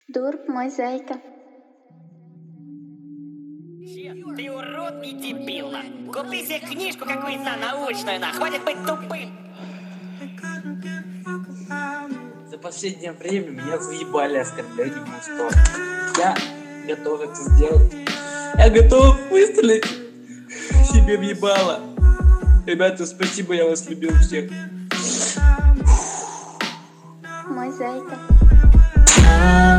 Дурк, мой зайка. Ты урод и дебил, на. Купи себе книжку какую-то научную, на. Хватит быть тупым. За последнее время меня заебали оскорблять в мою сторону. Я готов это сделать. Я готов выстрелить себе в ебало. Ребята, спасибо, я вас любил всех. Мой зайка.